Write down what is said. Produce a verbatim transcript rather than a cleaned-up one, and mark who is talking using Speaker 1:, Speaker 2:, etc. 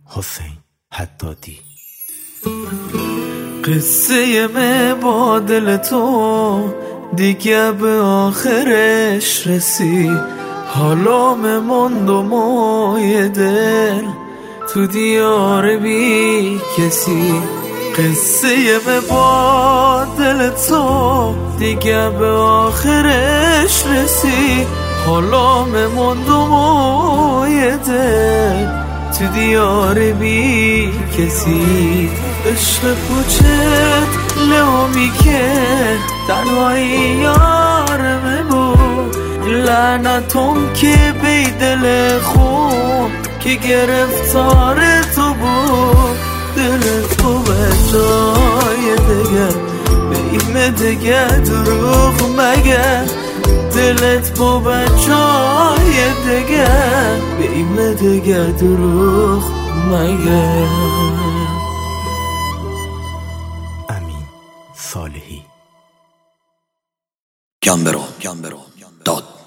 Speaker 1: حسین حدادی.
Speaker 2: قصه من با دل تو دیگه به آخرش رسید، حالا مموند و مای دل تو دیار بی کسی. قصه من با دل تو دیگه به آخرش رسید، حالا مموند و مای دل تو دیار بی کسی. عشق پوچت لومی که تنهایی یارمه بود، لعنتم که بی دل خون که گرفتار تو بود. دلت تو به جای دگر به این دگر دروغ مگر، دلت با بچای دگر به این دگر دروغ مگر.
Speaker 1: امین صالحی.
Speaker 3: گم برو داد